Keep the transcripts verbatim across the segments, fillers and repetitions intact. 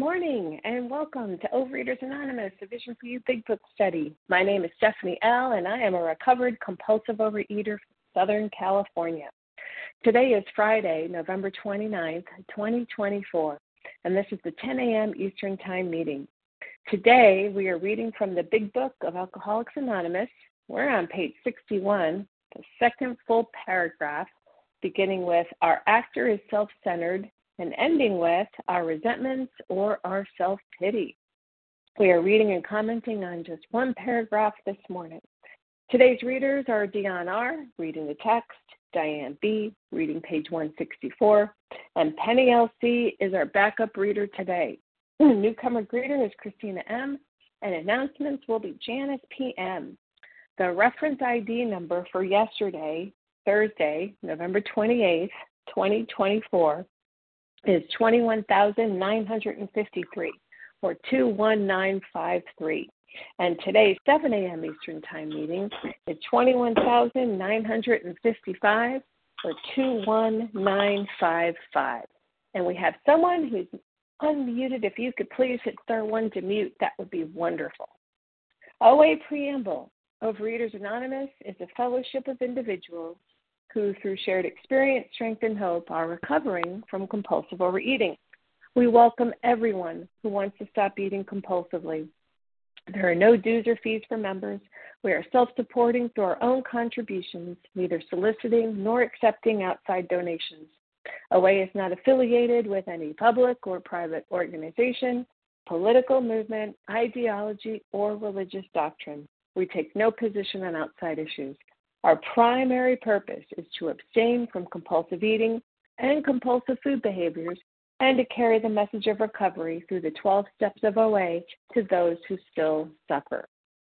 morning, and welcome to Overeaters Anonymous, a Vision for You Big Book study. My name is Stephanie L., and I am a recovered compulsive overeater from Southern California. Today is Friday, November twenty-ninth, twenty twenty-four, and this is the ten a.m. Eastern Time meeting. Today, we are reading from the Big Book of Alcoholics Anonymous. We're on page sixty-one, the second full paragraph, beginning with, "Our actor is self-centered," and ending with our resentments or our self-pity. We are reading and commenting on just one paragraph this morning. Today's readers are Dion R., reading the text, Diane B., reading page one sixty-four, and Penny L C is our backup reader today. Newcomer greeter is Christina M., and announcements will be Janice P M. The reference I D number for yesterday, Thursday, November twenty-eighth, twenty twenty-four, is twenty-one thousand nine hundred fifty-three, or two one nine five three. And today's seven a.m. Eastern Time meeting is twenty-one thousand nine hundred fifty-five, or two one nine five five. And we have someone who's unmuted. If you could please hit star one to mute, that would be wonderful. O A Preamble. Overeaters Anonymous is a fellowship of individuals who, through shared experience, strength, and hope, are recovering from compulsive overeating. We welcome everyone who wants to stop eating compulsively. There are no dues or fees for members. We are self-supporting through our own contributions, neither soliciting nor accepting outside donations. O A is not affiliated with any public or private organization, political movement, ideology, or religious doctrine. We take no position on outside issues. Our primary purpose is to abstain from compulsive eating and compulsive food behaviors and to carry the message of recovery through the twelve steps of O A to those who still suffer.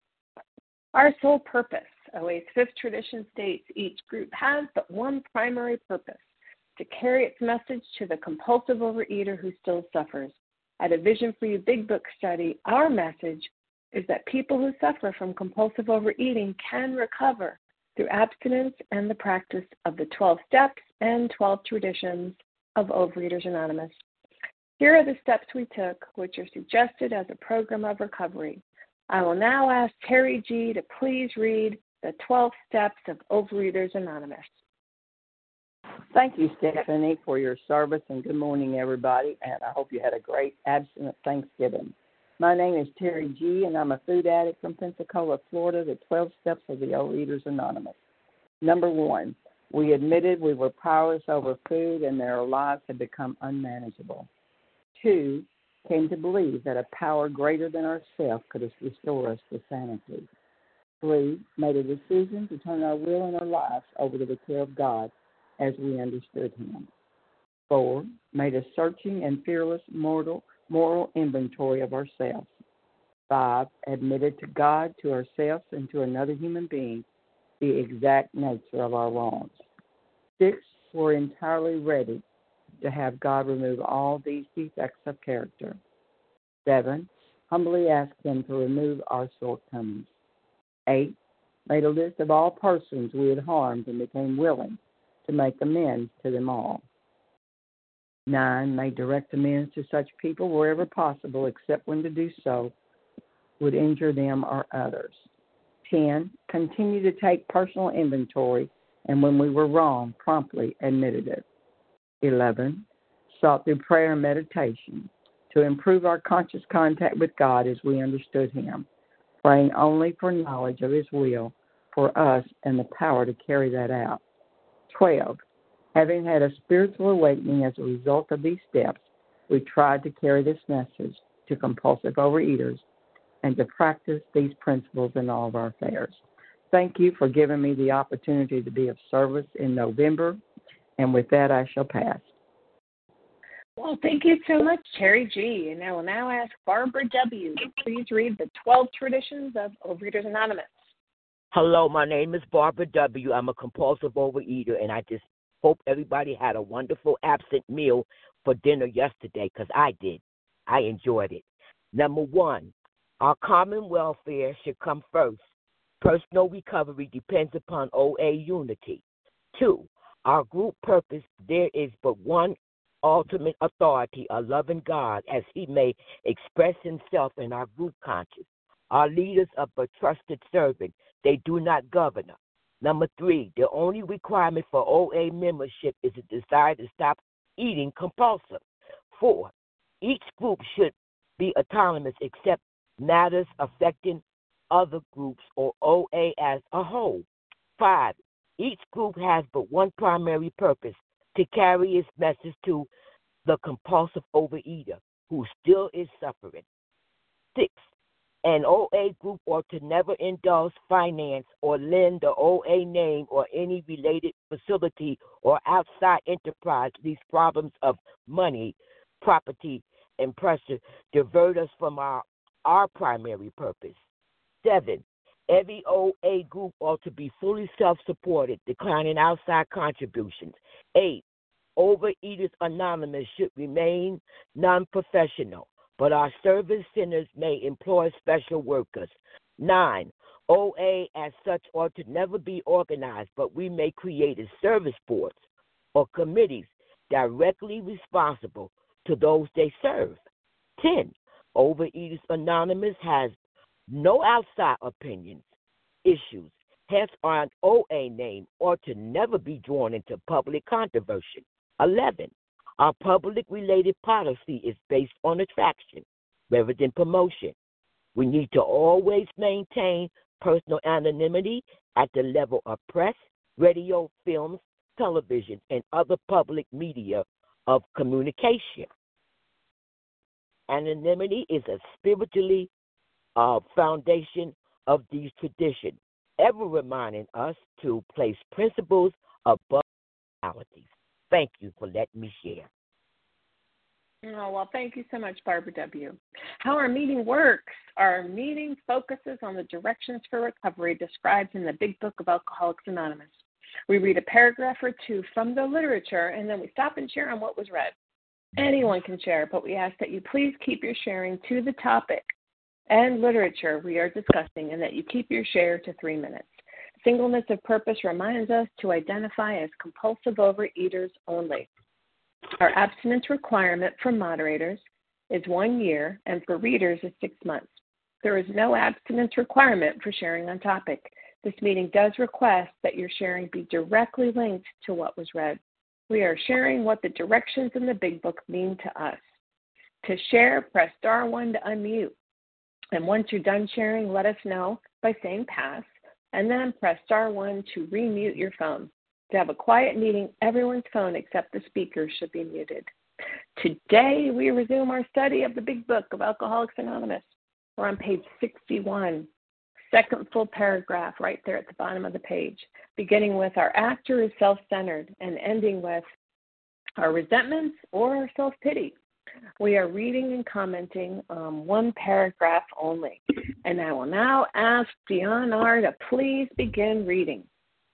Our sole purpose, O A's fifth tradition states, each group has but one primary purpose, to carry its message to the compulsive overeater who still suffers. At a Vision for You Big Book study, our message is that people who suffer from compulsive overeating can recover through abstinence and the practice of the twelve steps and twelve traditions of Overeaters Anonymous. Here are the steps we took, which are suggested as a program of recovery. I will now ask Terry G. to please read the twelve steps of Overeaters Anonymous. Thank you, Stephanie, for your service, and good morning, everybody, and I hope you had a great abstinent Thanksgiving. My name is Terry G., and I'm a food addict from Pensacola, Florida, the twelve steps of the Overeaters Anonymous. Number one, we admitted we were powerless over food and that our lives had become unmanageable. Two, came to believe that a power greater than ourselves could restore us to sanity. Three, made a decision to turn our will and our lives over to the care of God as we understood Him. Four, made a searching and fearless mortal moral inventory of ourselves. Five, admitted to God, to ourselves, and to another human being the exact nature of our wrongs. Six, were entirely ready to have God remove all these defects of character. Seven, humbly asked Him to remove our shortcomings. Eight, made a list of all persons we had harmed and became willing to make amends to them all. Nine, made direct amends to such people wherever possible, except when to do so would injure them or others. Ten, continued to take personal inventory, and when we were wrong, promptly admitted it. Eleven, sought through prayer and meditation to improve our conscious contact with God as we understood Him, praying only for knowledge of His will for us and the power to carry that out. Twelve, having had a spiritual awakening as a result of these steps, we tried to carry this message to compulsive overeaters and to practice these principles in all of our affairs. Thank you for giving me the opportunity to be of service in November, and with that, I shall pass. Well, thank you so much, Terry G. And I will now ask Barbara W. to please read the twelve traditions of Overeaters Anonymous. Hello, my name is Barbara W. I'm a compulsive overeater, and I just hope everybody had a wonderful absent meal for dinner yesterday, because I did. I enjoyed it. Number one, our common welfare should come first. Personal recovery depends upon O A unity. Two, our group purpose, there is but one ultimate authority, a loving God, as he may express himself in our group conscience. Our leaders are but trusted servants. They do not govern us. Number three, the only requirement for O A membership is a desire to stop eating compulsive. Four, each group should be autonomous except matters affecting other groups or O A as a whole. Five, each group has but one primary purpose, to carry its message to the compulsive overeater who still is suffering. Six, an O A group ought to never indulge, finance, or lend the O A name or any related facility or outside enterprise, lest problems of money, property, and pressure divert us from our, our primary purpose. Seven, every O A group ought to be fully self-supported, declining outside contributions. Eight, Overeaters Anonymous should remain non-professional, but our service centers may employ special workers. Nine, O A as such ought to never be organized, but we may create a service boards or committees directly responsible to those they serve. Ten, Overeaters Anonymous has no outside opinions, issues, hence our O A name ought to never be drawn into public controversy. Eleven, our public-related policy is based on attraction rather than promotion. We need to always maintain personal anonymity at the level of press, radio, films, television, and other public media of communication. Anonymity is a spiritually uh, foundation of these traditions, ever reminding us to place principles above realities. Thank you for letting me share. Oh, well, thank you so much, Barbara W. How our meeting works. Our meeting focuses on the directions for recovery described in the Big Book of Alcoholics Anonymous. We read a paragraph or two from the literature, and then we stop and share on what was read. Anyone can share, but we ask that you please keep your sharing to the topic and literature we are discussing, and that you keep your share to three minutes. Singleness of purpose reminds us to identify as compulsive overeaters only. Our abstinence requirement for moderators is one year, and for readers is six months. There is no abstinence requirement for sharing on topic. This meeting does request that your sharing be directly linked to what was read. We are sharing what the directions in the Big Book mean to us. To share, press star one to unmute. And once you're done sharing, let us know by saying pass, and then press star one to remute your phone. To have a quiet meeting, everyone's phone except the speaker should be muted. Today, we resume our study of the Big Book of Alcoholics Anonymous. We're on page sixty-one, second full paragraph right there at the bottom of the page, beginning with our actor is self-centered and ending with our resentments or our self-pity. We are reading and commenting um, one paragraph only. And I will now ask Dion R. to please begin reading.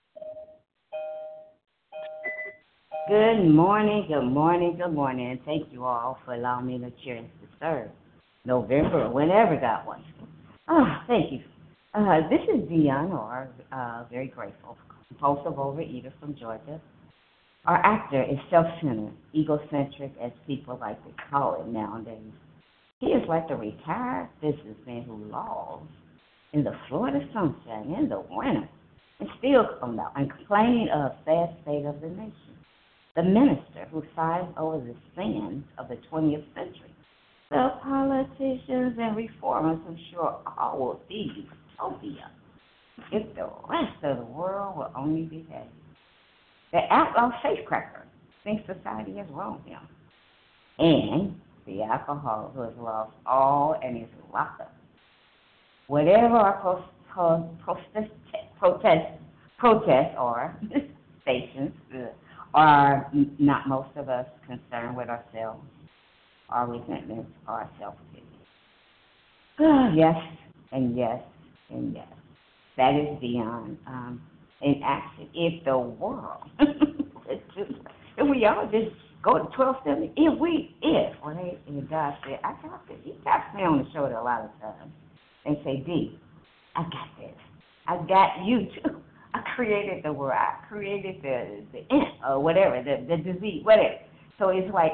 Good morning, good morning, good morning, and thank you all for allowing me the chance to serve. November or whenever God wants. Oh, thank you. Uh, this is Dion R. Uh, very grateful, compulsive overeater from Georgia. Our actor is self-centered, egocentric, as people like to call it nowadays. He is like a retired businessman who lolls in the Florida sunshine in the winter and still come out and complaining of the sad state of the nation. The minister who sighs over the sins of the twentieth century. The politicians and reformers who sure all will be utopia if the rest of the world will only behave. The outlaw safecracker thinks society has wronged him. And the alcoholic who has lost all and is locked up. Whatever our pro- pro- protest, protest, protests are, stations, uh, are not most of us concerned with ourselves, our resentments, our self-pity. Yes, and yes, and yes. That is beyond um, in action. If the world, if we all just go to twelve seventy, if we, if, right, and God said, I got this. He taps me on the shoulder a lot of times and say, D, I got this. I got you too. I created the world. I created the, the ant or whatever, the, the disease, whatever. So it's like,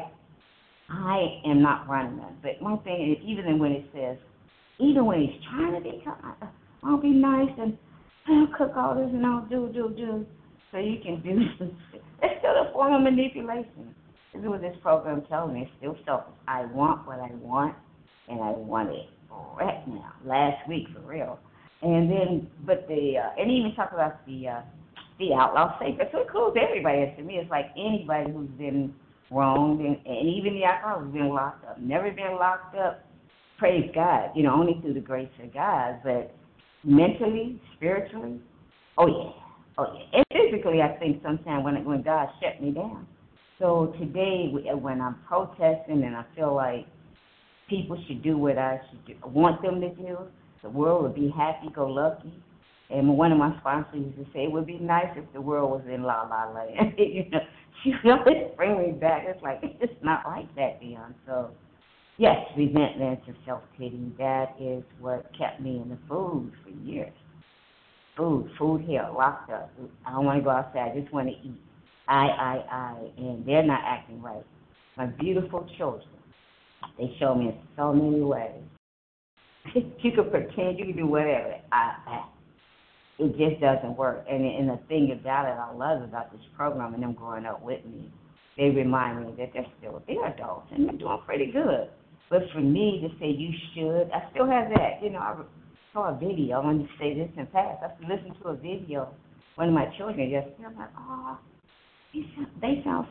I am not running them. But one thing is, even when it says, even when he's trying to be kind, I'll be nice and I'll cook all this and I'll do, do, do. So you can do this. It's still a form of manipulation. This is what this program tells me. It's still selfish. I want what I want, and I want it right now. Last week, for real. And then, but the, uh, and even talk about the, uh, the outlaw safer. So it includes everybody. To me, it's like anybody who's been wronged, and, and even the outlaw who's been locked up. Never been locked up. Praise God. You know, only through the grace of God. But mentally, spiritually, oh yeah, oh yeah. And physically, I think sometimes when when God shut me down. So today, when I'm protesting and I feel like people should do what I should do, want them to do, the world would be happy-go-lucky. And one of my sponsors used to say, it would be nice if the world was in La La Land. you know, she always bring me back. It's like, it's not like that, Dion. So, yes, resentment and self-pity, that is what kept me in the food for years. Food, food here, locked up. I don't want to go outside. I just want to eat. I, I, I, and they're not acting right. My beautiful children, they show me in so many ways. You can pretend, you can do whatever. I, I, it just doesn't work. And, and the thing about it, I love about this program and them growing up with me, they remind me that they're still, they're adults and they're doing pretty good. But for me to say you should, I still have that. You know, I saw a video. I wanted to say this in past. I listened to a video, one of my children yesterday. I'm like, oh, they sound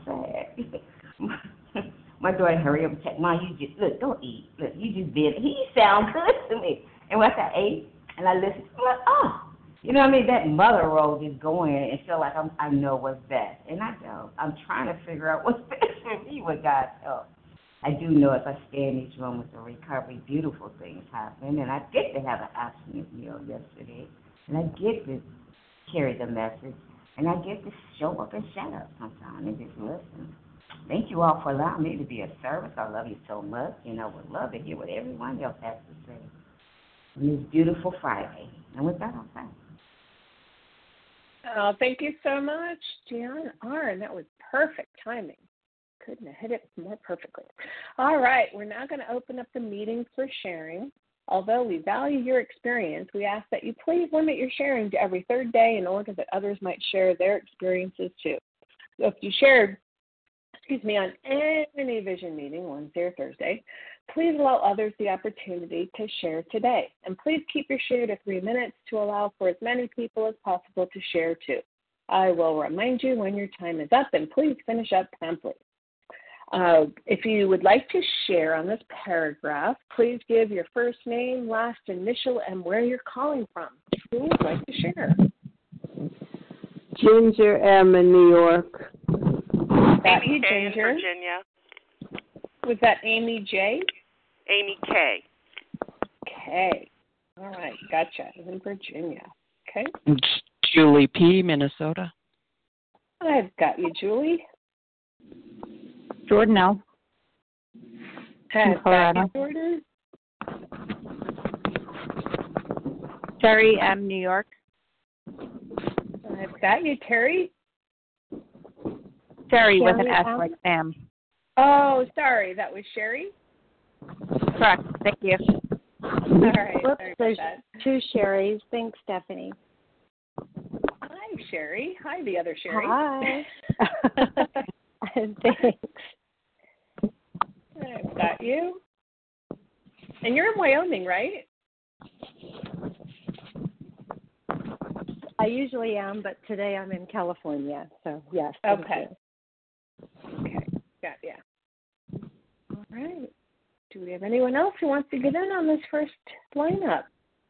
sad. My daughter hurry up and check. Mom, you just, look, don't eat. Look, you just did it. He sounds good to me. And once I ate and I listened, I'm like, oh. You know what I mean? That mother role just going and feel like I'm, I know what's best. And I don't. I'm trying to figure out what's best for me with God's help. I do know as I stay in these rooms of recovery, beautiful things happen. And I get to have an abstinent meal yesterday. And I get to carry the message. And I get to show up and shut up sometimes and just listen. Thank you all for allowing me to be of service. I love you so much. And I would love to hear what everyone else has to say on this beautiful Friday. And with that, I'll say. Oh, thank you so much, Gian R. And that was perfect timing. Couldn't have hit it more perfectly. All right, we're now going to open up the meeting for sharing. Although we value your experience, we ask that you please limit your sharing to every third day in order that others might share their experiences too. So if you shared, excuse me, on any vision meeting, Wednesday or Thursday, please allow others the opportunity to share today. And please keep your share to three minutes to allow for as many people as possible to share too. I will remind you when your time is up, and please finish up promptly. Uh, if you would like to share on this paragraph, please give your first name, last initial, and where you're calling from. Who would like to share? Ginger M. in New York. Amy Amy K. Ginger. in Virginia. Was that Amy J? Amy K. K. All right, gotcha. In Virginia. Okay. Julie P., Minnesota. I've got you, Julie. Jordan L. I've got you, Jordan. Terry M. New York. I've got you, Terry. Terry with Terry an S M. like Sam. Oh, sorry, that was Sherry? Correct. Thank you. All right. Whoops, sorry there's about two Sherrys. Thanks, Stephanie. that. Hi, Sherry. Hi, the other Sherry. Hi. Thanks. I've got you. And you're in Wyoming, right? I usually am, but today I'm in California, so yes. Okay. Okay, got ya. All right. Do we have anyone else who wants to get in on this first lineup?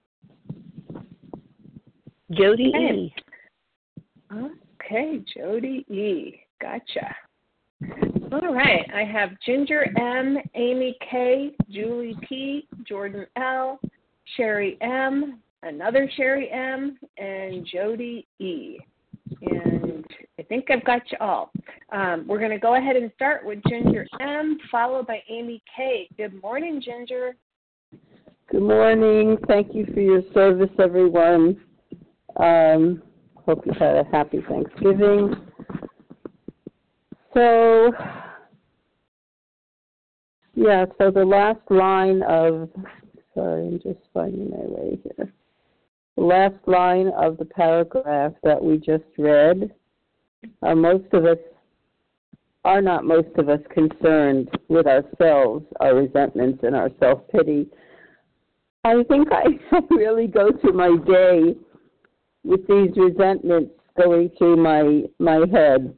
Jody Okay. E. Okay, Jody E. Gotcha. All right. I have Ginger M, Amy K, Julie P, Jordan L, Sherry M, another Sherry M, and Jody E. And I think I've got you all. Um, we're going to go ahead and start with Ginger M, followed by Amy K. Good morning, Ginger. Good morning. Thank you for your service, everyone. Um, hope you had a happy Thanksgiving. So Yeah, so the last line of, sorry, I'm just finding my way here. The last line of the paragraph that we just read, uh, most of us are not most of us concerned with ourselves, our resentments, and our self-pity. I think I really go through my day with these resentments going through my my head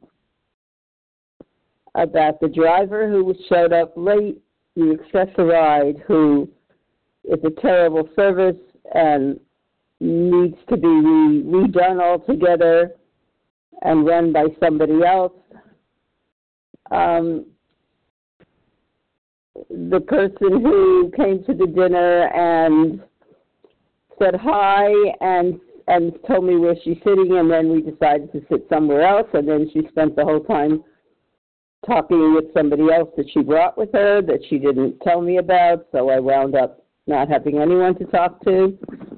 about the driver who showed up late, the accessoride who is a terrible service and needs to be re- redone altogether and run by somebody else. Um, the person who came to the dinner and said hi and and told me where she's sitting, and then we decided to sit somewhere else, and then she spent the whole time talking with somebody else that she brought with her that she didn't tell me about, so I wound up not having anyone to talk to.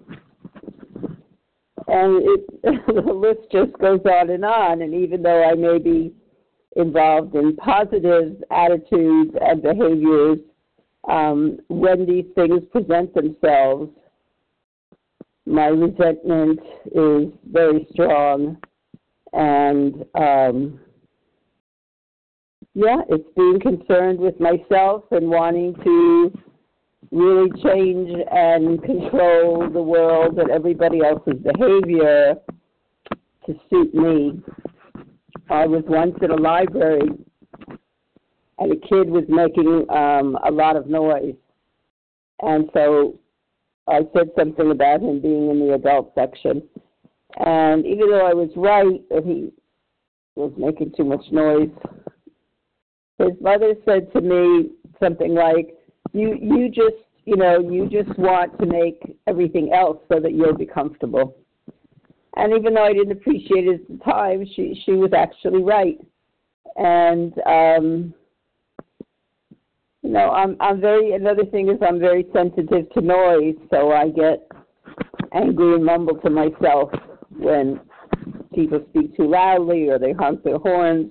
And it, the list just goes on and on, and even though I may be involved in positive attitudes and behaviors, um, when these things present themselves, my resentment is very strong, and um, yeah, it's being concerned with myself and wanting to really change and control the world and everybody else's behavior to suit me. I was once in a library, and a kid was making um, a lot of noise, and so I said something about him being in the adult section. And even though I was right that he was making too much noise, his mother said to me something like, you you just, you know, you just want to make everything else so that you'll be comfortable. And even though I didn't appreciate it at the time, she, she was actually right. And, um, you know, I'm I'm very, another thing is I'm very sensitive to noise, so I get angry and mumble to myself when people speak too loudly or they honk their horns.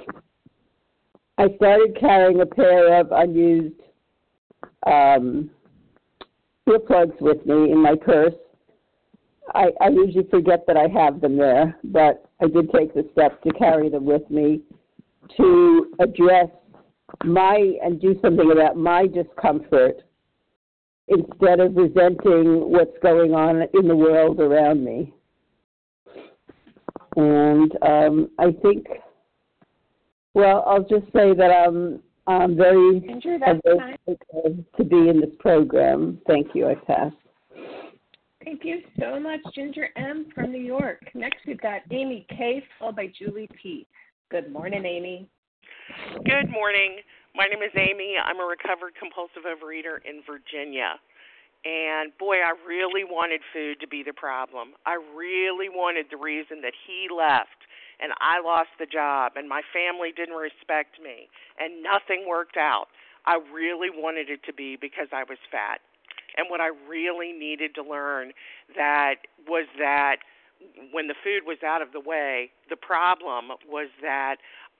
I started carrying a pair of unused um, earplugs with me in my purse. I, I usually forget that I have them there, but I did take the step to carry them with me to address my and do something about my discomfort instead of resenting what's going on in the world around me. And um, I think, well, I'll just say that I'm, I'm very Ginger, that's excited to be in this program. Thank you. I pass. Thank you so much, Ginger M. from New York. Next, we've got Amy K., followed by Julie P. Good morning, Amy. Good morning. My name is Amy. I'm a recovered compulsive overeater in Virginia. And, boy, I really wanted food to be the problem. I really wanted the reason that he left and I lost the job and my family didn't respect me and nothing worked out. I really wanted it to be because I was fat. And what I really needed to learn that was that when the food was out of the way, the problem was that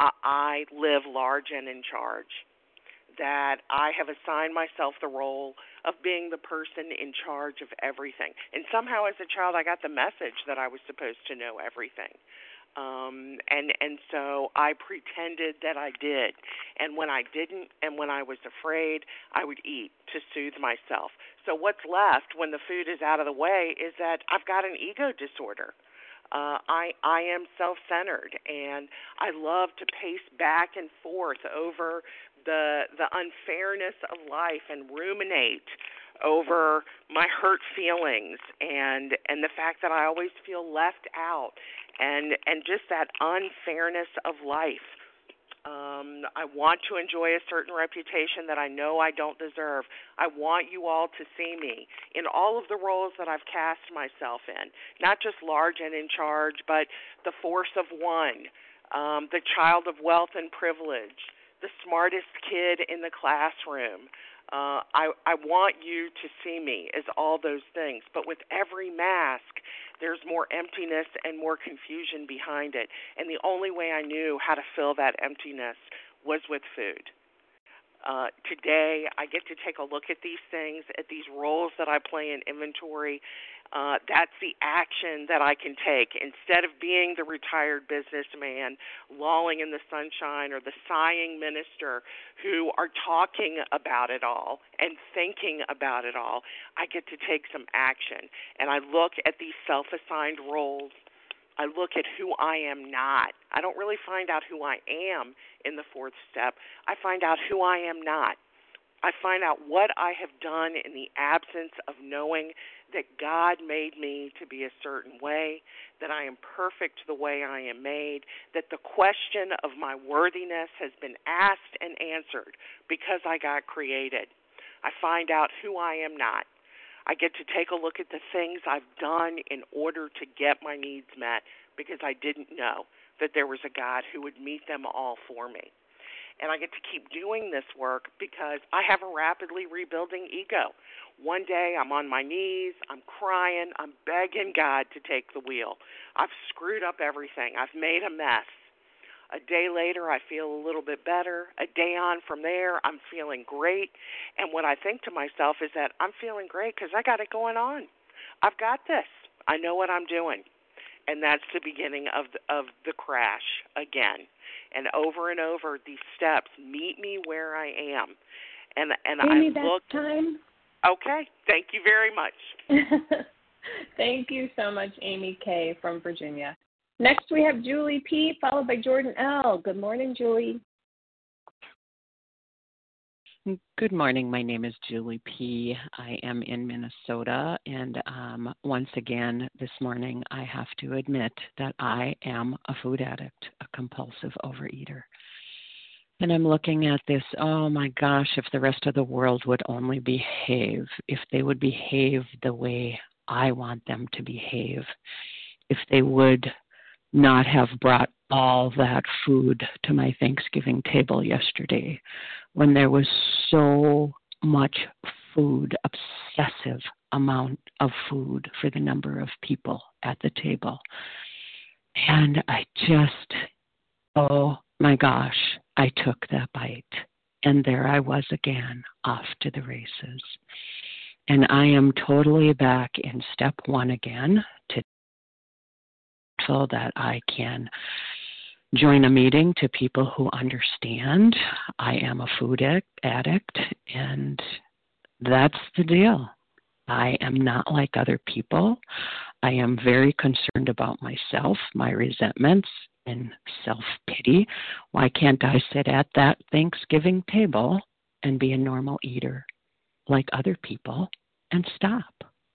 I live large and in charge, that I have assigned myself the role of being the person in charge of everything. And somehow as a child I got the message that I was supposed to know everything. Um, and, and so I pretended that I did. And when I didn't and when I was afraid, I would eat to soothe myself. So what's left when the food is out of the way is that I've got an ego disorder. Uh, I I am self-centered, and I love to pace back and forth over the the unfairness of life and ruminate over my hurt feelings and and the fact that I always feel left out and and just that unfairness of life. Um, I want to enjoy a certain reputation that I know I don't deserve. I want you all to see me in all of the roles that I've cast myself in, not just large and in charge, but the force of one, um, the child of wealth and privilege, the smartest kid in the classroom. Uh, I, I want you to see me as all those things, but with every mask, there's more emptiness and more confusion behind it. And the only way I knew how to fill that emptiness was with food. Uh, today, I get to take a look at these things, at these roles that I play in inventory. Uh, that's the action that I can take. Instead of being the retired businessman lolling in the sunshine or the sighing minister who are talking about it all and thinking about it all, I get to take some action. And I look at these self-assigned roles. I look at who I am not. I don't really find out who I am in the fourth step. I find out who I am not. I find out what I have done in the absence of knowing that God made me to be a certain way, that I am perfect the way I am made, that the question of my worthiness has been asked and answered because I got created. I find out who I am not. I get to take a look at the things I've done in order to get my needs met because I didn't know that there was a God who would meet them all for me. And I get to keep doing this work because I have a rapidly rebuilding ego. One day I'm on my knees, I'm crying, I'm begging God to take the wheel. I've screwed up everything. I've made a mess. A day later, I feel a little bit better. A day on from there, I'm feeling great. And what I think to myself is that I'm feeling great because I got it going on. I've got this. I know what I'm doing. And that's the beginning of the, of the crash again. And over and over, these steps meet me where I am. And and Amy, I look. That's time. Okay. Thank you very much. Thank you so much, Amy K. from Virginia. Next, we have Julie P., followed by Jordan L. Good morning, Julie. Good morning. My name is Julie P. I am in Minnesota, and um, once again this morning I have to admit that I am a food addict, a compulsive overeater. And I'm looking at this, oh my gosh, if the rest of the world would only behave, if they would behave the way I want them to behave, if they would not have brought all that food to my Thanksgiving table yesterday when there was so much food, obsessive amount of food for the number of people at the table. And I just, oh my gosh, I took that bite. And there I was again, off to the races. And I am totally back in step one again to so that I can join a meeting to people who understand I am a food addict, and that's the deal. I am not like other people. I am very concerned about myself, my resentments, and self-pity. Why can't I sit at that Thanksgiving table and be a normal eater like other people and stop?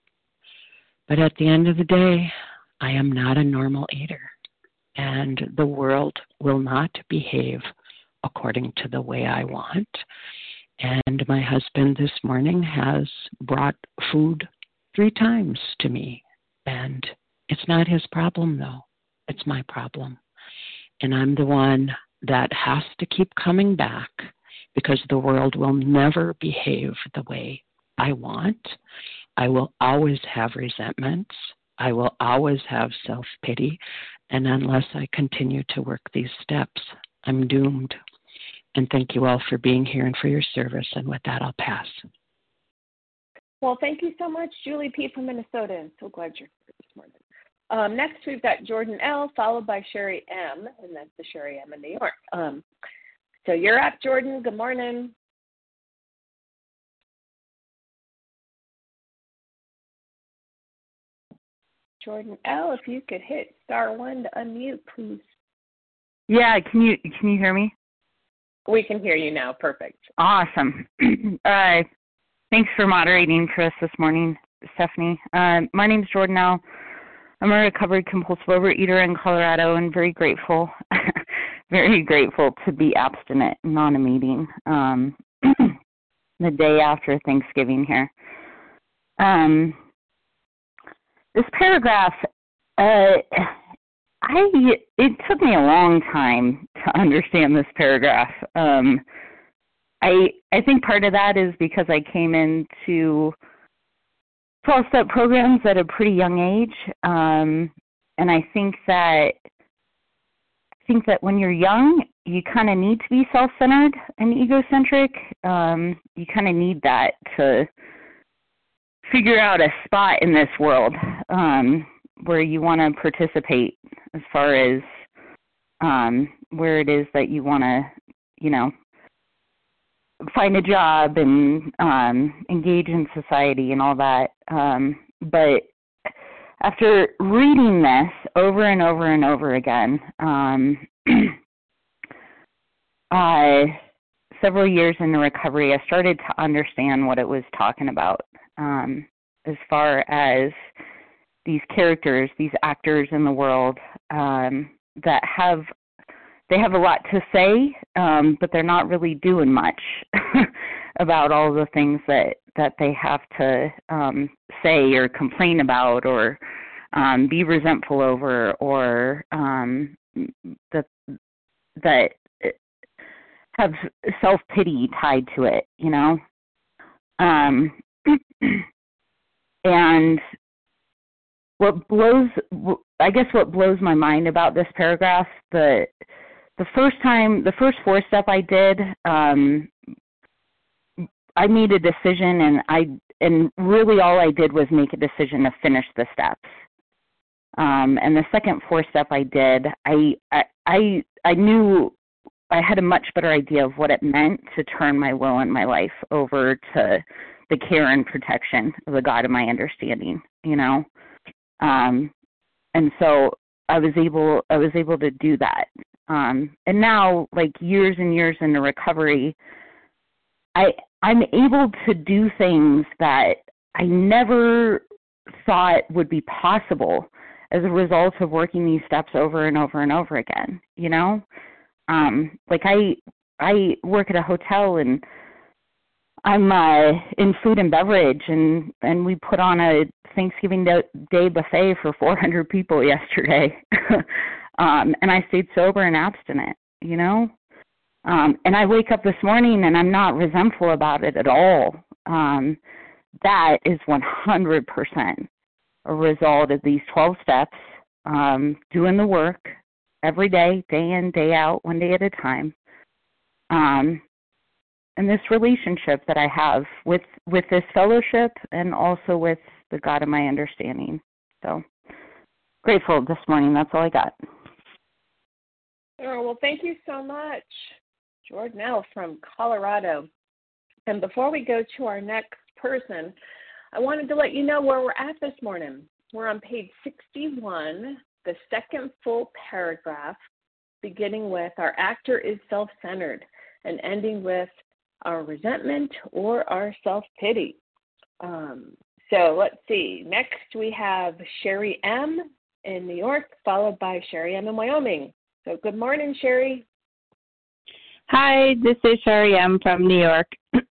But at the end of the day, I am not a normal eater, and the world will not behave according to the way I want. And my husband this morning has brought food three times to me, and it's not his problem, though. It's my problem. And I'm the one that has to keep coming back because the world will never behave the way I want. I will always have resentments. I will always have self-pity, and unless I continue to work these steps, I'm doomed. And thank you all for being here and for your service, and with that, I'll pass. Well, thank you so much, Julie P. from Minnesota. I'm so glad you're here this morning. Um, next, we've got Jordan L., followed by Sherry M., and that's the Sherry M. in New York. Um, so you're up, Jordan. Good morning. Jordan L., if you could hit star one to unmute, please. Yeah, can you can you hear me? We can hear you now. Perfect. Awesome. uh, thanks for moderating for us this morning, Stephanie. Uh, my name's Jordan L. I'm a recovered compulsive overeater in Colorado, and very grateful, very grateful to be abstinent and on a meeting um, the day after Thanksgiving here. Um. This paragraph, uh, I it took me a long time to understand this paragraph. Um, I I think part of that is because I came into twelve-step programs at a pretty young age, um, and I think that I think that when you're young you kind of need to be self-centered and egocentric. Um, you kind of need that to figure out a spot in this world um, where you want to participate as far as um, where it is that you want to, you know, find a job and um, engage in society and all that. Um, but after reading this over and over and over again, um, uh, several years into recovery, I started to understand what it was talking about um, as far as these characters, these actors in the world um, that have They have a lot to say, um, but they're not really doing much about all the things that, that they have to um, say or complain about or um, be resentful over or um, that that have self-pity tied to it, you know. Um, and what blows, I guess what blows my mind about this paragraph, the The first time, the first four step I did, um, I made a decision, and I and really all I did was make a decision to finish the steps. Um, and the second four step I did, I, I I I knew I had a much better idea of what it meant to turn my will and my life over to the care and protection of the God of my understanding. You know, um, and so I was able I was able to do that. Um, and now, like years and years into recovery, I, I'm able to do things that I never thought would be possible as a result of working these steps over and over and over again, you know? Um, like I, I work at a hotel and I'm uh, in food and beverage, and, and we put on a Thanksgiving Day buffet for four hundred people yesterday. Um, and I stayed sober and abstinent, you know. Um, and I wake up this morning and I'm not resentful about it at all. Um, that is one hundred percent a result of these twelve steps, um, doing the work every day, day in, day out, one day at a time. Um, and this relationship that I have with, with this fellowship and also with the God of my understanding. So grateful this morning. That's all I got. Oh, well, thank you so much, Jordanelle from Colorado. And before we go to our next person, I wanted to let you know where we're at this morning. We're on page sixty-one, the second full paragraph, beginning with our actor is self-centered and ending with our resentment or our self-pity. Um, so let's see. Next we have Sherry M. in New York, followed by Sherry M. in Wyoming. So good morning, Sherry. Hi, this is Sherry M. from New York.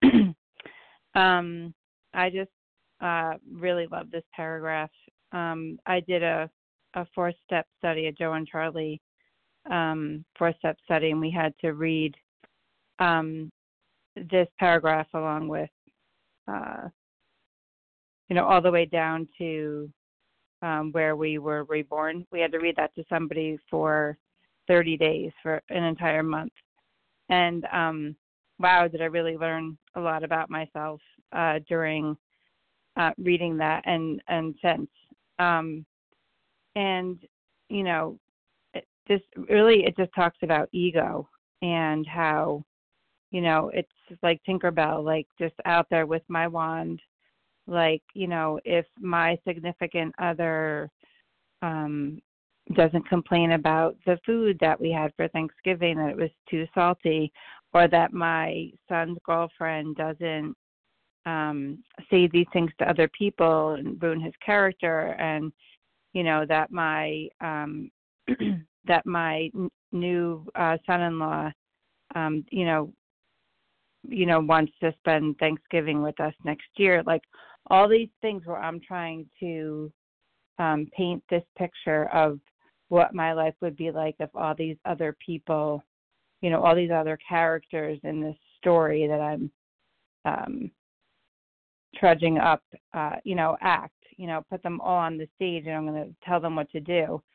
um, I just uh, really love this paragraph. Um, I did a, a four-step study, a Joe and Charlie um, four-step study, and we had to read um, this paragraph along with, uh, you know, all the way down to um, where we were reborn. We had to read that to somebody for thirty days, for an entire month. And um, wow, did I really learn a lot about myself uh, during uh, reading that and, and since. Um, and, you know, it just really, it just talks about ego and how, you know, it's like Tinkerbell, like just out there with my wand. Like, you know, if my significant other um, doesn't complain about the food that we had for Thanksgiving, that it was too salty, or that my son's girlfriend doesn't um, say these things to other people and ruin his character, and, you know, that my um, that my n- new uh, son-in-law, um, you know, you know, wants to spend Thanksgiving with us next year. Like all these things where I'm trying to um, paint this picture of what my life would be like if all these other people, you know, all these other characters in this story that I'm um, trudging up, uh, you know, act, you know, put them all on the stage and I'm going to tell them what to do.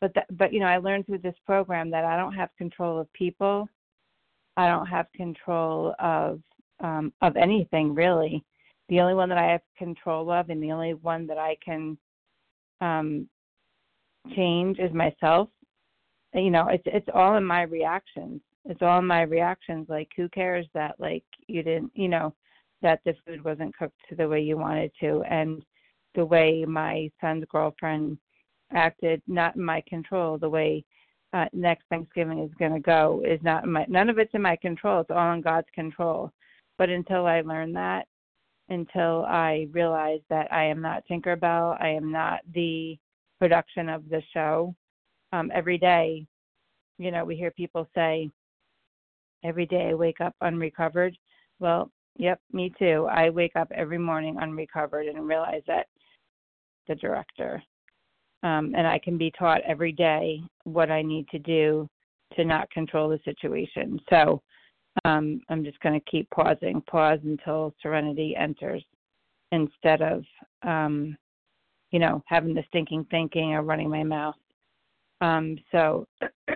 but that, but you know, I learned through this program that I don't have control of people. I don't have control of um, of anything really. The only one that I have control of, and the only one that I can um, change, is myself. You know, it's it's all in my reactions. It's all in my reactions. Like, who cares that like you didn't, you know, that the food wasn't cooked to the way you wanted to, and the way my son's girlfriend acted, not in my control. The way uh, next Thanksgiving is going to go is not in my, none of it's in my control. It's all in God's control. But until I learn that, until I realize that I am not Tinkerbell, I am not the production of the show, um, every day, you know, we hear people say, every day I wake up unrecovered. Well, yep, me too. I wake up every morning unrecovered and realize that the director. Um, and I can be taught every day what I need to do to not control the situation. So um, I'm just going to keep pausing, pause until serenity enters, instead of, um, you know, having this thinking, thinking, or running my mouth. Um, so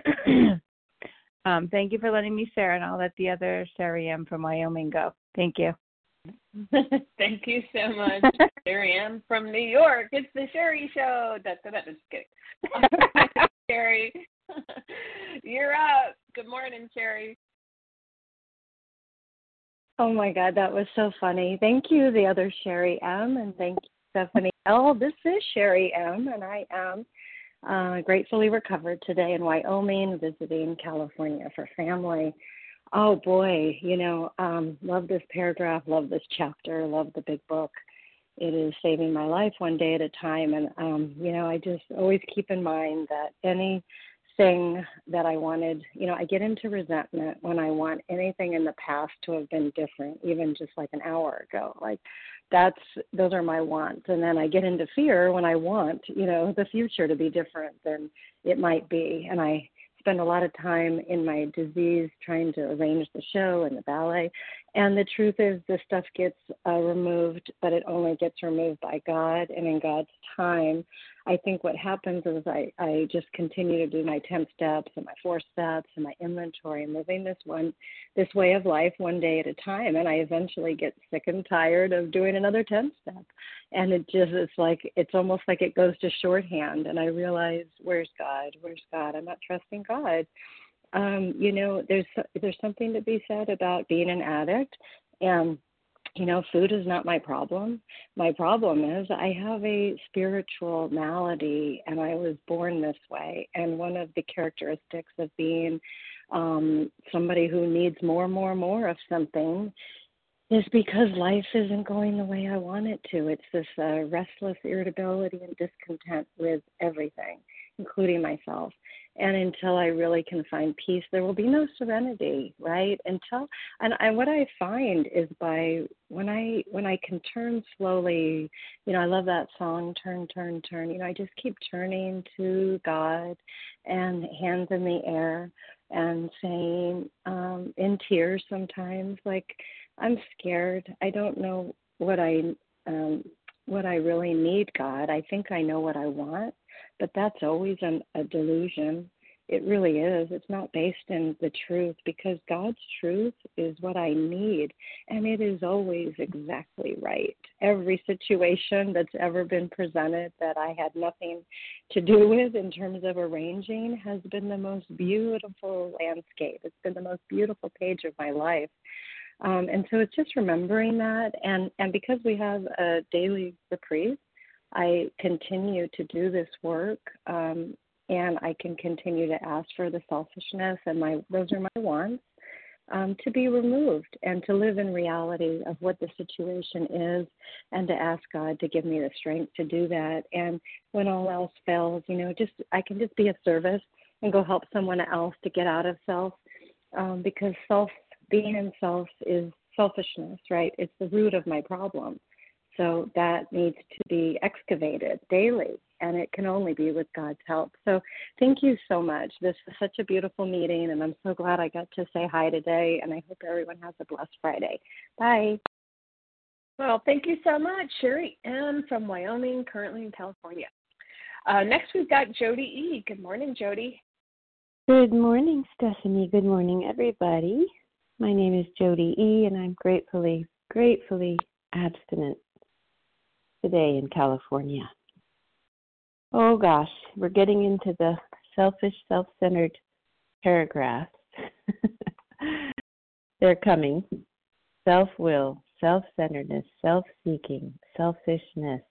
um, thank you for letting me share, and I'll let the other Sherry M from Wyoming go. Thank you. Thank you so much. Sherry M from New York. It's the Sherry Show. That's that. Just kidding. Sherry, you're up. Good morning, Sherry. Oh my God, that was so funny. Thank you, the other Sherry M, and thank you, Stephanie L. This is Sherry M, and I am uh, gratefully recovered today in Wyoming, visiting California for family. Oh boy, you know, um, love this paragraph, love this chapter, love the big book. It is saving my life one day at a time. And, um, you know, I just always keep in mind that anything that I wanted, you know, I get into resentment when I want anything in the past to have been different, even just like an hour ago. Like, that's, those are my wants. And then I get into fear when I want, you know, the future to be different than it might be. And I spend a lot of time in my disease trying to arrange the show and the ballet. And the truth is, this stuff gets uh, removed, but it only gets removed by God and in God's time. I think what happens is I, I just continue to do my ten steps and my four steps and my inventory and living this one, this way of life one day at a time. And I eventually get sick and tired of doing another ten step. And it just, it's like, it's almost like it goes to shorthand. And I realize, where's God? Where's God? I'm not trusting God. Um, you know, there's, there's something to be said about being an addict. And you know, food is not my problem. My problem is I have a spiritual malady, and I was born this way. And one of the characteristics of being um, somebody who needs more, more, more of something is because life isn't going the way I want it to. It's this uh, restless irritability and discontent with everything, including myself. And until I really can find peace, there will be no serenity, right? Until, and I, what I find is by when I when I can turn slowly, you know, I love that song, turn, turn, turn. You know, I just keep turning to God and hands in the air and saying um, in tears sometimes, like, I'm scared. I don't know what I um, what I really need, God. I think I know what I want. But that's always an, a delusion. It really is. It's not based in the truth, because God's truth is what I need, and it is always exactly right. Every situation that's ever been presented that I had nothing to do with in terms of arranging has been the most beautiful landscape. It's been the most beautiful page of my life. Um, and so it's just remembering that, and, and because we have a daily reprieve, I continue to do this work, um, and I can continue to ask for the selfishness and my those are my wants um, to be removed, and to live in reality of what the situation is, and to ask God to give me the strength to do that. And when all else fails, you know, just I can just be of service and go help someone else to get out of self, um, because self being in self is selfishness, right? It's the root of my problem. So that needs to be excavated daily, and it can only be with God's help. So thank you so much. This is such a beautiful meeting, and I'm so glad I got to say hi today, and I hope everyone has a blessed Friday. Bye. Well, thank you so much, Sherry M. from Wyoming, currently in California. Uh, next, we've got Jody E. Good morning, Jody. Good morning, Stephanie. Good morning, everybody. My name is Jody E., and I'm gratefully, gratefully abstinent today in California. Oh, gosh, we're getting into the selfish, self-centered paragraphs. They're coming. Self-will, self-centeredness, self-seeking, selfishness.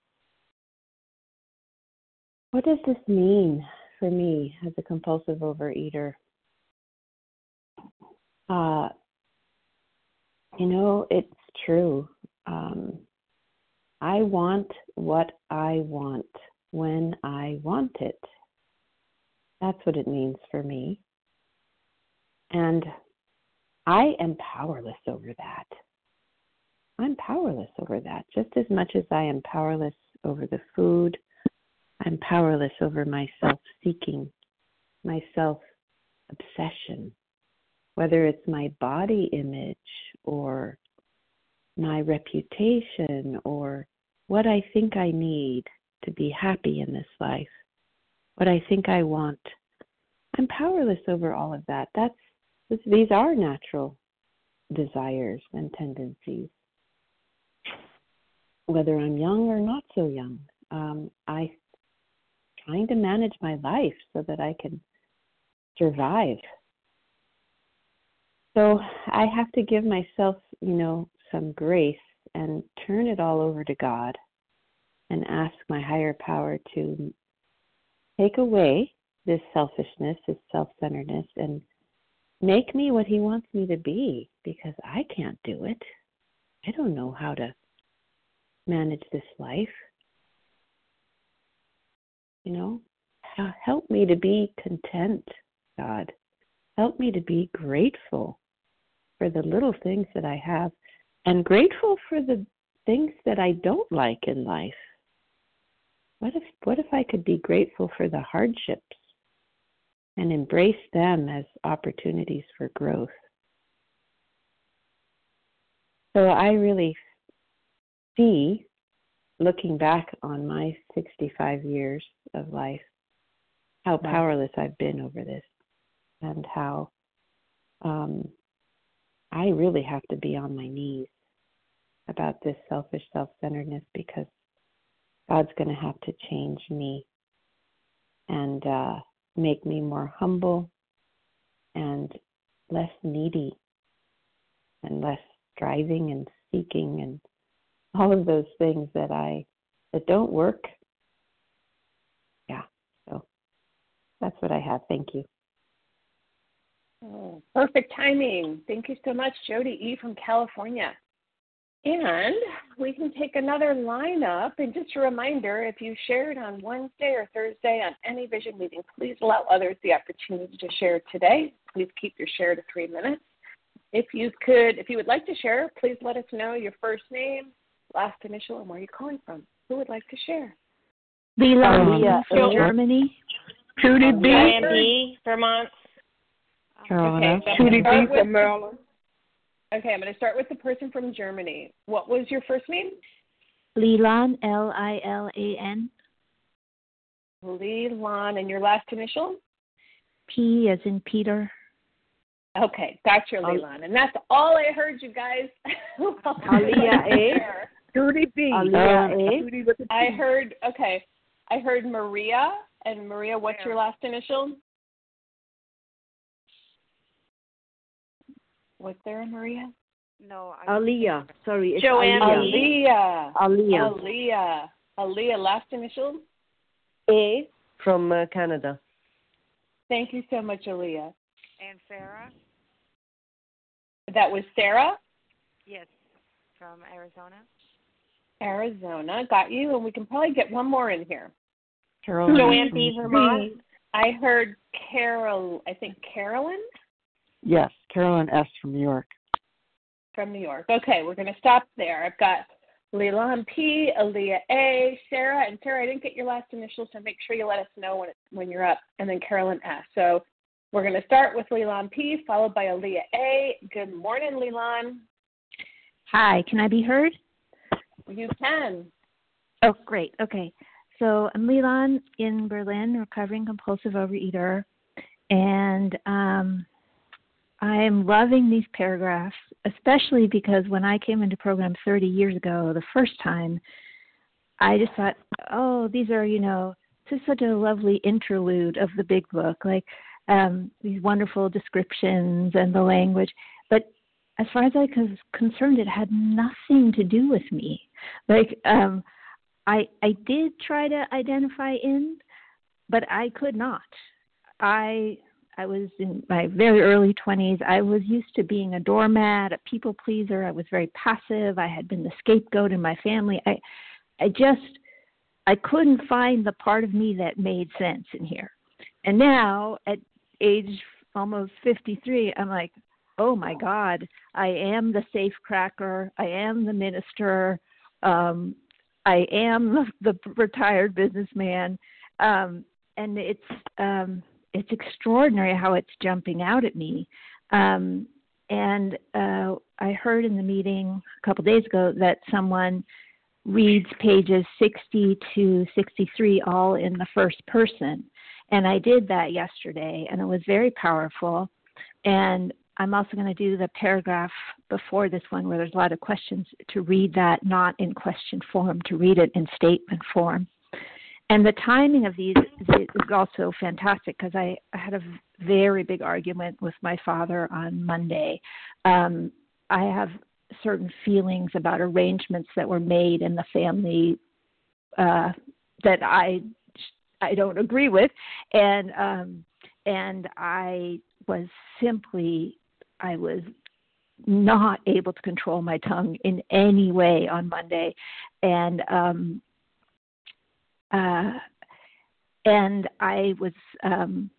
What does this mean for me as a compulsive overeater? Uh, you know, it's true. Um, I want what I want when I want it. That's what it means for me. And I am powerless over that. I'm powerless over that, just as much as I am powerless over the food. I'm powerless over my self-seeking, my self-obsession, whether it's my body image or my reputation or what I think I need to be happy in this life, what I think I want. I'm powerless over all of that. That's these are natural desires and tendencies, whether I'm young or not so young. Um, I trying to manage my life so that I can survive. So I have to give myself, you know, some grace and turn it all over to God and ask my higher power to take away this selfishness, this self-centeredness, and make me what he wants me to be, because I can't do it. I don't know how to manage this life. You know, help me to be content, God. Help me to be grateful for the little things that I have and grateful for the things that I don't like in life. What if what if I could be grateful for the hardships and embrace them as opportunities for growth? So I really see, looking back on my sixty-five years of life, how powerless I've been over this, and how um, I really have to be on my knees about this selfish self-centeredness, because God's going to have to change me and uh, make me more humble and less needy and less striving and seeking and all of those things that I that don't work. Yeah, so that's what I have. Thank you. Oh, perfect timing. Thank you so much, Jody E. from California. And we can take another lineup. And just a reminder, if you shared on Wednesday or Thursday on any vision meeting, please allow others the opportunity to share today. Please keep your share to three minutes. If you could, if you would like to share, please let us know your first name, last initial, and where you're calling from. Who would like to share? Leila from Germany. Judy B. Diane B. Vermont. Carolina. Okay, Judy B. with, from Maryland. Okay, I'm going to start with the person from Germany. What was your first name? Lilan, L I L A N. Lilan, and your last initial? P as in Peter. Okay, got your Lilan. And that's all I heard, you guys. Aliyah A. Judy B. Aliyah Uh, Judy with the I heard, okay, I heard Maria. And Maria, what's your last initial? Was there a Maria? No. I Aliyah. Sorry, it's Joanne. Aliyah. Aliyah. Aliyah. Aliyah, last initial? A from uh, Canada. Thank you so much, Aliyah. And Farah? That was Sarah? Yes, from Arizona. Arizona, got you. And we can probably get one more in here. Carolyn. Joanne B. Vermont. I heard Carol, I think Carolyn? Yes, Carolyn S. from New York. From New York. Okay, we're going to stop there. I've got Leland P., Aliyah A., Sarah, and Sarah, I didn't get your last initial, so make sure you let us know when it, when you're up, and then Carolyn S. So we're going to start with Leland P., followed by Aliyah A. Good morning, Leland. Hi, can I be heard? You can. Oh, great. Okay. so I'm Leland in Berlin, recovering compulsive overeater, and um, I'm loving these paragraphs, especially because when I came into program thirty years ago, the first time, I just thought, oh, these are, you know, this is such a lovely interlude of the big book, like um, these wonderful descriptions and the language. But as far as I was concerned, it had nothing to do with me. Like, um, I I did try to identify in, but I could not. I I was in my very early twenties. I was used to being a doormat, a people pleaser. I was very passive. I had been the scapegoat in my family. I I just I couldn't find the part of me that made sense in here. And now at age almost fifty-three, I'm like, oh my God, I am the safecracker. I am the minister. Um, I am the, the retired businessman. Um, and it's, um, it's extraordinary how it's jumping out at me. Um, and uh, I heard in the meeting a couple days ago that someone reads pages sixty to sixty-three all in the first person. And I did that yesterday, and it was very powerful. And I'm also going to do the paragraph before this one where there's a lot of questions, to read that not in question form, to read it in statement form. And the timing of these is also fantastic because I, I had a very big argument with my father on Monday. Um, I have certain feelings about arrangements that were made in the family uh, that I I don't agree with, and um, and I was simply I was not able to control my tongue in any way on Monday, and um, uh, and I was. Um,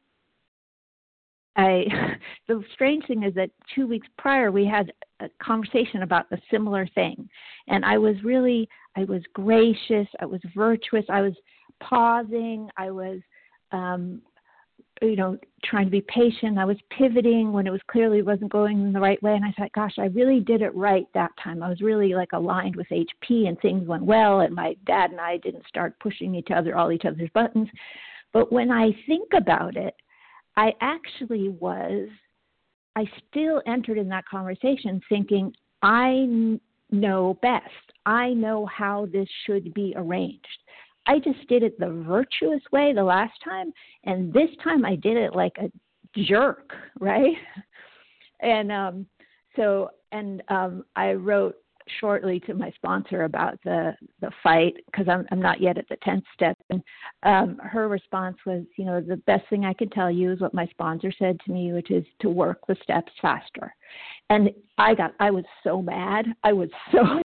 I, the strange thing is that two weeks prior we had a conversation about a similar thing, and I was really, I was gracious, I was virtuous, I was pausing, I was, um, you know, trying to be patient, I was pivoting when it was clearly wasn't going in the right way, and I thought, gosh, I really did it right that time. I was really like aligned with H P, and things went well, and my dad and I didn't start pushing each other, all each other's buttons. But when I think about it, I actually was, I still entered in that conversation thinking, I know best. I know how this should be arranged. I just did it the virtuous way the last time, and this time I did it like a jerk, right? And um, so, and um, I wrote shortly to my sponsor about the, the fight because I'm, I'm not yet at the tenth step. And um, her response was, you know, the best thing I could tell you is what my sponsor said to me, which is to work the steps faster. And I got, I was so mad. I was so,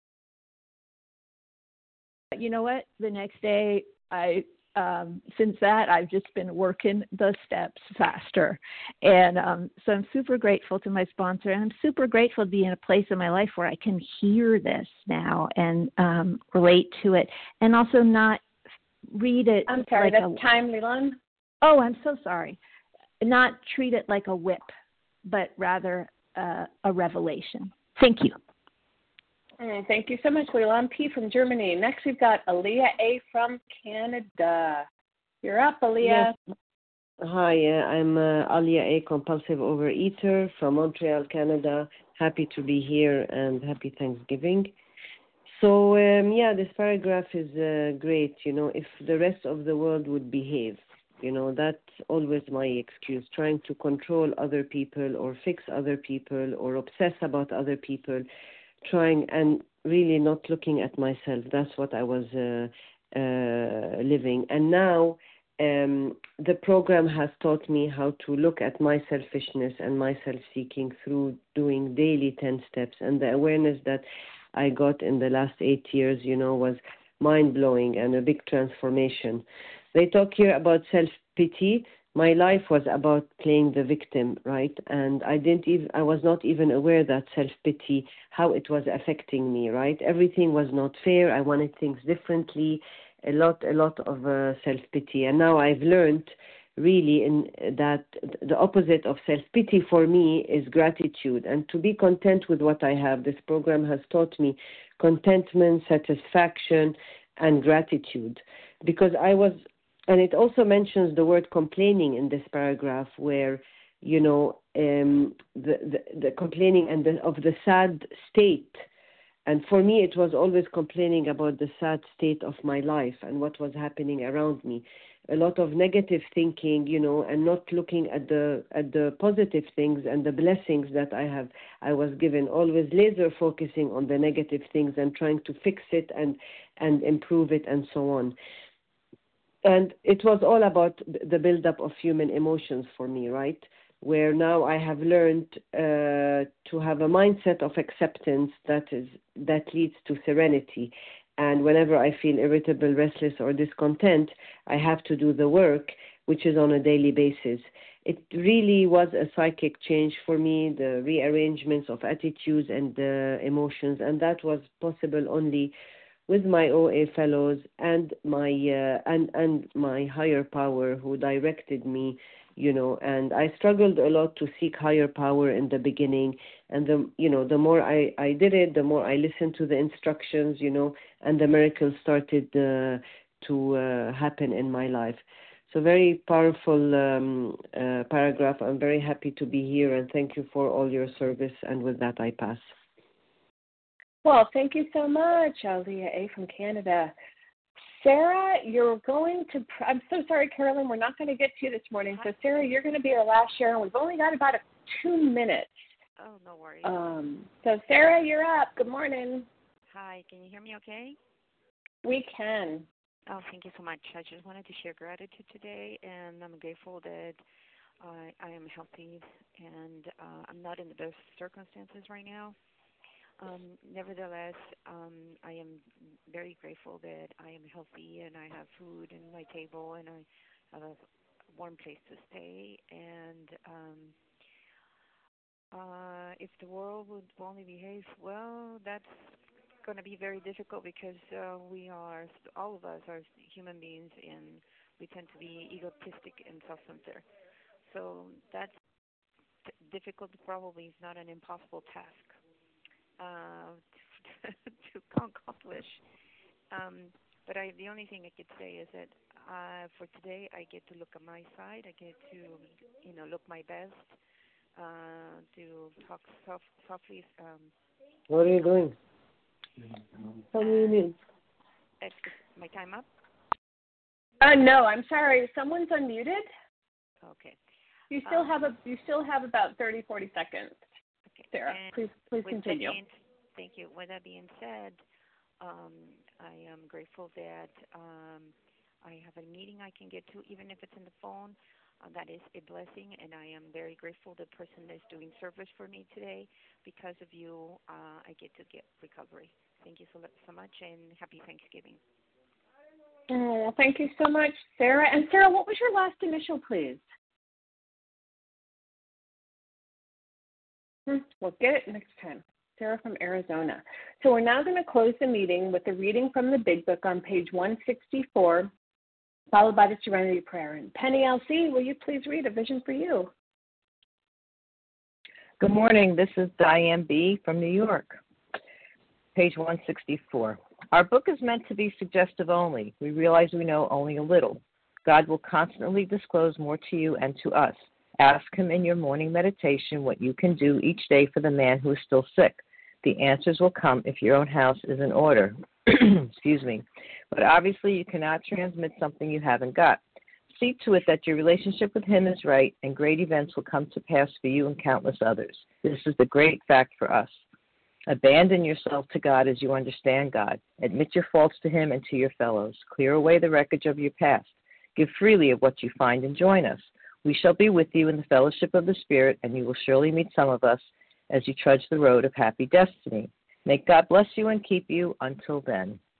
you know what? The next day, I, um, since that, I've just been working the steps faster. And um, so I'm super grateful to my sponsor, and I'm super grateful to be in a place in my life where I can hear this now and um, relate to it, and also not read it. I'm sorry, like that's a, time, Leland. Oh, I'm so sorry. Not treat it like a whip, but rather uh, a revelation. Thank you. Mm, thank you so much, Leland P. from Germany. Next, we've got Aaliyah A. from Canada. You're up, Aaliyah. Yes. Hi, uh, I'm uh, Aaliyah A. compulsive overeater from Montreal, Canada. Happy to be here and happy Thanksgiving. So, um, yeah, this paragraph is uh, great. You know, if the rest of the world would behave, you know, that's always my excuse, trying to control other people or fix other people or obsess about other people. Trying and really not looking at myself. That's what I was uh, uh, living. And now um, the program has taught me how to look at my selfishness and my self-seeking through doing daily ten steps. And the awareness that I got in the last eight years, you know, was mind-blowing and a big transformation. They talk here about self-pity. My life was about playing the victim, right? And I didn't even, I was not even aware that self-pity, how it was affecting me, right? Everything was not fair. I wanted things differently, a lot, a lot of uh, self-pity. And now I've learned really in that the opposite of self-pity for me is gratitude, and to be content with what I have. This program has taught me contentment, satisfaction, and gratitude. because I was, and it also mentions the word complaining in this paragraph, where, you know, um, the, the, the complaining and the, of the sad state. And for me, it was always complaining about the sad state of my life and what was happening around me. A lot of negative thinking, you know, and not looking at the at the positive things and the blessings that I have. I was given, always laser focusing on the negative things and trying to fix it and and improve it and so on. And it was all about the buildup of human emotions for me, right? Where now I have learned uh, to have a mindset of acceptance that is that leads to serenity. And whenever I feel irritable, restless, or discontent, I have to do the work, which is on a daily basis. It really was a psychic change for me, the rearrangements of attitudes and uh, emotions, and that was possible only with my O A fellows and my uh, and and my higher power who directed me. You know, and I struggled a lot to seek higher power in the beginning. And the, you know, the more I, I did it, the more I listened to the instructions, you know, and the miracles started uh, to uh, happen in my life. So very powerful um, uh, paragraph. I'm very happy to be here, and thank you for all your service. And with that, I pass. Well, thank you so much, Alia A. from Canada. Sarah, you're going to, I'm so sorry, Carolyn, we're not going to get to you this morning. So, Sarah, you're going to be our last share, and we've only got about a, two minutes. Oh, no worries. Um, so, Sarah, you're up. Good morning. Hi, can you hear me okay? We can. Oh, thank you so much. I just wanted to share gratitude today, and I'm grateful that I, I am healthy, and uh, I'm not in the best circumstances right now. Um, nevertheless, um, I am very grateful that I am healthy and I have food on my table and I have a warm place to stay. And um, uh, if the world would only behave well, that's going to be very difficult because uh, we are, all of us are human beings, and we tend to be egotistic and self-centered. So that's t- difficult. Probably is not an impossible task. Uh, to, to accomplish. Um, but I, the only thing I could say is that uh, for today, I get to look on my side. I get to, you know, look my best, uh, to talk soft, softly. Um, what are you doing? What do you mean? Is my time up? Uh, no, I'm sorry. Someone's unmuted. Okay. You still um, have a. You still have about thirty, forty seconds. Okay. Sarah, and please, please continue. Being, thank you. With that being said, um, I am grateful that um, I have a meeting I can get to, even if it's in the phone. Uh, that is a blessing, and I am very grateful the person that's doing service for me today. Because of you, uh, I get to get recovery. Thank you so, so much, and happy Thanksgiving. Oh, thank you so much, Sarah. And Sarah, what was your last initial, please? We'll get it next time. Sarah from Arizona. So we're now going to close the meeting with a reading from the Big Book on page one sixty-four, followed by the Serenity Prayer. And Penny L C, will you please read A Vision for You? Good morning. This is Diane B. from New York. Page one sixty-four. Our book is meant to be suggestive only. We realize we know only a little. God will constantly disclose more to you and to us. Ask him in your morning meditation what you can do each day for the man who is still sick. The answers will come if your own house is in order. Excuse me. But obviously you cannot transmit something you haven't got. See to it that your relationship with him is right, and great events will come to pass for you and countless others. This is the great fact for us. Abandon yourself to God as you understand God. Admit your faults to him and to your fellows. Clear away the wreckage of your past. Give freely of what you find and join us. We shall be with you in the fellowship of the Spirit, and you will surely meet some of us as you trudge the road of happy destiny. May God bless you and keep you until then.